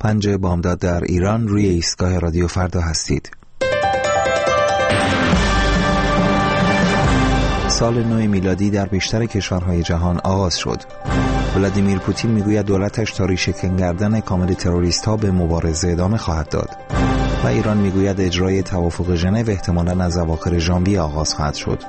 5 بامداد در ایران روی ایستگاه رادیو فردا هستید. سال نو میلادی در بیشتر کشورهای جهان آغاز شد. ولادیمیر پوتین میگوید دولتش تا ریشه‌کن کردن کامل تروریست‌ها به مبارزه ادامه خواهد داد و ایران میگوید اجرای توافق ژنو احتمالاً از اواخر ژانویه آغاز خواهد شد.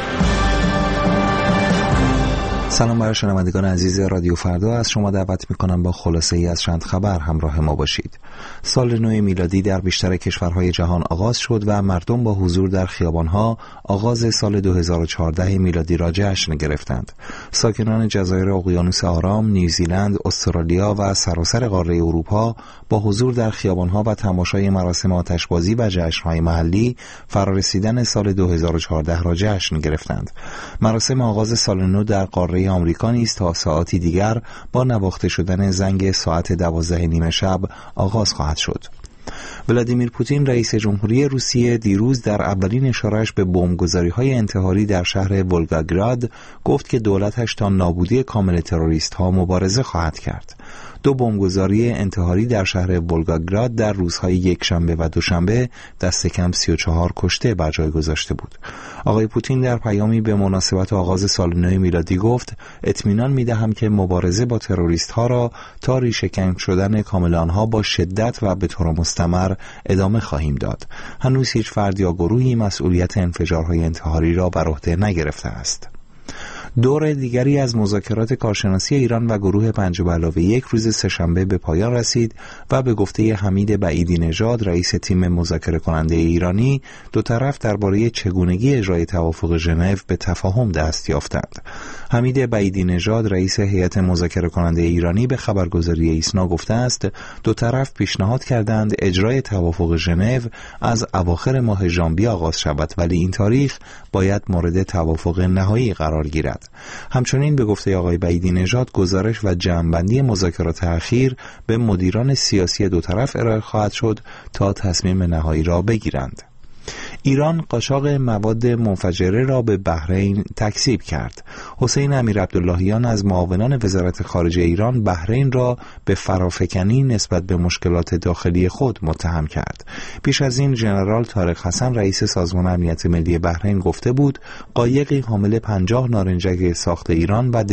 سلام بر شنوندگان عزیز رادیو فردا، از شما دعوت میکنم با خلاصه ای از چند خبر همراه ما باشید. سال نو میلادی در بیشتر کشورهای جهان آغاز شد و مردم با حضور در خیابانها آغاز سال 2014 میلادی را جشن گرفتند. ساکنان جزایر اقیانوس آرام، نیوزیلند، استرالیا و سراسر قاره اروپا با حضور در خیابانها و تماشای مراسم آتشبازی و جشن‌های محلی فرارسیدن سال 2014 را جشن گرفتند. مراسم آغاز سال نو در قاره آمریکا نیز تا ساعتی دیگر با نواخته شدن زنگ ساعت 12:30 شب آغاز خواهد شد. ولادیمیر پوتین رئیس جمهوری روسیه دیروز در اولین اشاره‌اش به بمبگذاری‌های انتحاری در شهر ولگاگراد گفت که دولتش تا نابودی کامل تروریست‌ها مبارزه خواهد کرد. 2 بمبگذاری انتحاری در شهر ولگاگراد در روزهای یکشنبه و دوشنبه دست کم 34 کشته بر جای گذاشته بود. آقای پوتین در پیامی به مناسبت آغاز سال نو میلادی گفت: اطمینان می‌دهم که مبارزه با تروریست‌ها را تا ریشه‌کن شدن کامل آنها با شدت و به طور مستمر ادامه خواهیم داد. هنوز هیچ فرد یا گروهی مسئولیت انفجارهای انتحاری را بر عهده نگرفته است. دور دیگری از مذاکرات کارشناسی ایران و گروه 5+1 روز سه‌شنبه به پایان رسید و به گفته حمید بعیدی نژاد رئیس تیم مذاکره کننده ایرانی، دو طرف درباره چگونگی اجرای توافق ژنو به تفاهم دست یافتند. حمید بعیدی نژاد رئیس هیئت مذاکره کننده ایرانی به خبرگزاری ایسنا گفته است دو طرف پیشنهاد کردند اجرای توافق ژنو از اواخر ماه ژانویه آغاز شود، ولی این تاریخ باید مورد توافق نهایی قرار گیرد. همچنین به گفته آقای بعیدی نژاد گزارش و جمع‌بندی مذاکرات اخیر به مدیران سیاسی دو طرف ارائه خواهد شد تا تصمیم نهایی را بگیرند. ایران قاچاق مواد منفجره را به بحرین تکذیب کرد. حسین امیرعبداللهیان از معاونان وزارت خارجه ایران بحرین را به فرافکنی نسبت به مشکلات داخلی خود متهم کرد. پیش از این ژنرال طارق حسن رئیس سازمان امنیت ملی بحرین گفته بود قایقی حامل 50 نارنجک ساخت ایران و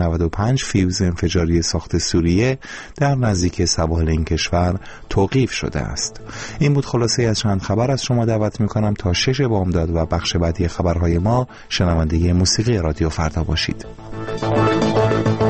295 فیوز انفجاری ساخت سوریه در نزدیک سواحل این کشور توقیف شده است. این بود خلاصه از چند خبر. از شما دعوت می‌کنم تا 6 بامداد و بخش بعدی خبرهای ما شنونده موسیقی رادیو فردا باشید.